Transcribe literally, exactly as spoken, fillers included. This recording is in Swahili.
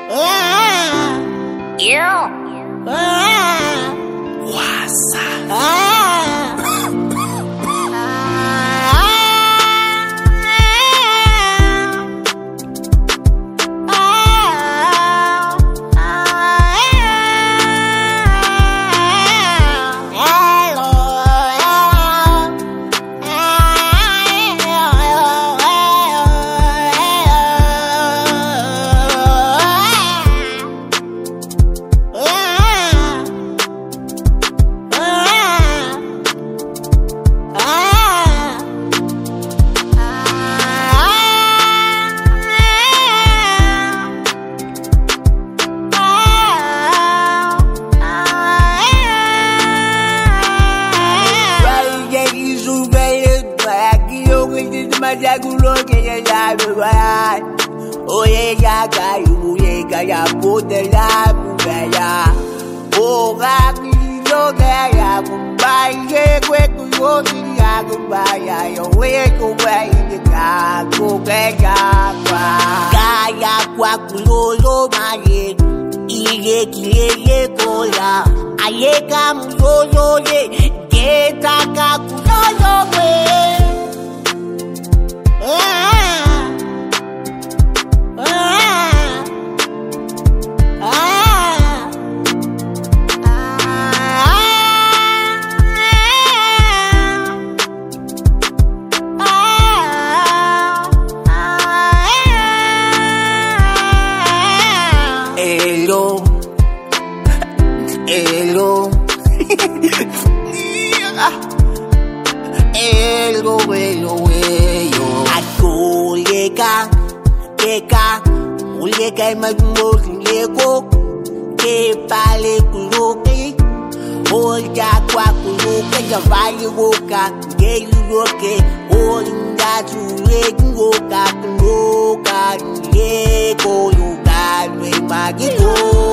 Yeah. What's up? Oye ya cayu, ye calla puta la bella. Oh, gaki lo gaya, kumbaye kwe kuyo siya kumbaya. Yo we kumbay ni kaku kaya kwa. Kaya kwa kulo lo maye, iye kiye ye koya. Aye kamuyo yo ye, keta kakuyo yo we. Hello, hello, hello, hello, hello. Aku leka, leka, leka magmos leko, ke pale kuloke, olja kwa kuloke, javali woka, ke yuroke, olinda tuwe kuloka, kuloka, leko yuka, we magiko.